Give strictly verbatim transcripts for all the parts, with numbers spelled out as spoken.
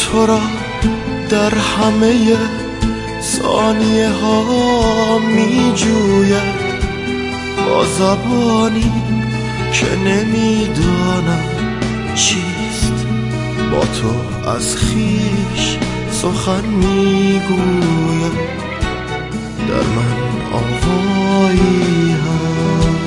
تو را در همه ثانیه ها می جوید با زبانی که نمیدانم چیست. با تو از خویش سخن میگوید، در من آوایی هست.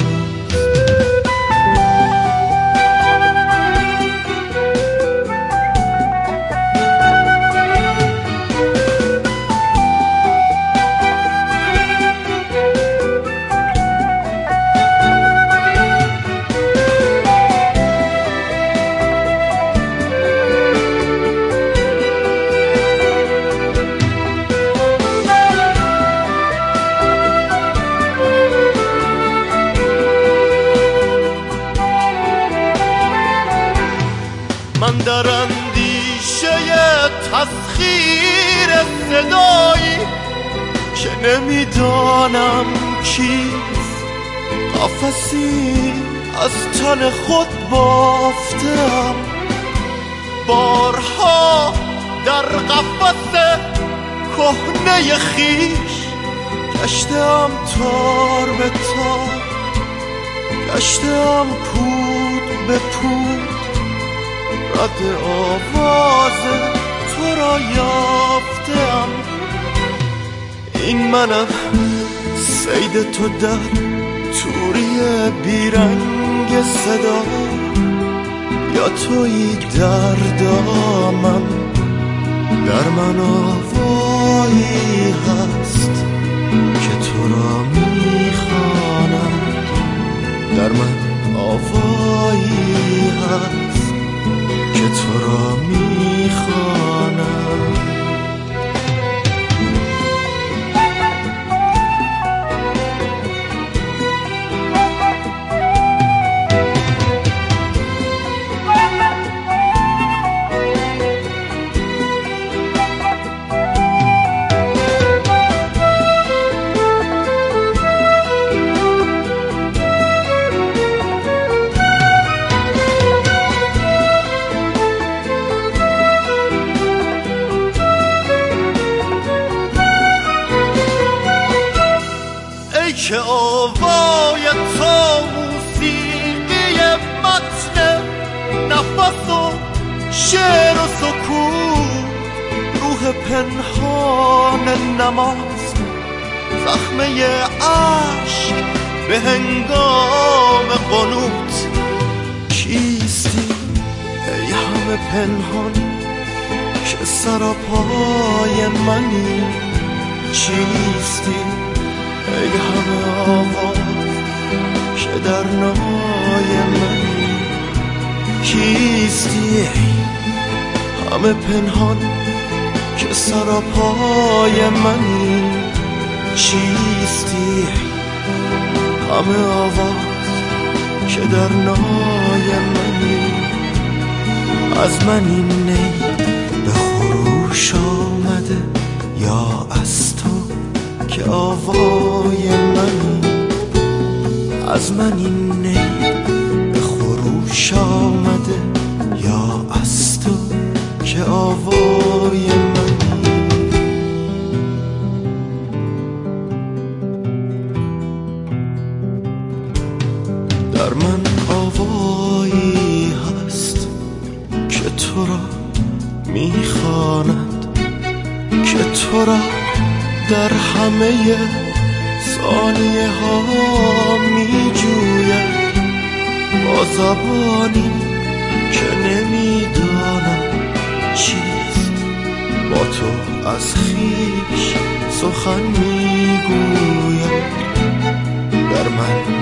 من در اندیشه تسخیر صدایی که نمیدانم چیست، قفسی از تن خود بافتم، بارها در قفس کهنه خیش گشتم تار به تار، گشتم پود به پود، رد آواز تو را یافتم. این منم صید تو در توری بیرنگ صدا، یا تویی در دامم، در من آوایی هست که تو را میخوانم، در من آوایی هست که تو را میخوانم. که آوای تو موسیقی متن، نفس و شعر و سکوت، روح پنهان نماز، زخمه عشق به هنگام قنوت. کیستی ای همه پنهان که سراپای منی؟ چیستی ای همه آواز که در نای منی؟ کیستی ای همه پنهان که سراپای منی؟ چیستی همه آواز که در نای منی؟ از من این نی به خروش آمده، یا از تو که آوای منی؟ از من این نی به خروش آمده، یا از تو که آوای منی؟ در من آوایی هست که تو را میخواند، که تو را در همه ثانیه ها می جوید با زبانی که نمیدانم چیست. با تو از خویش سخن میگوید، در من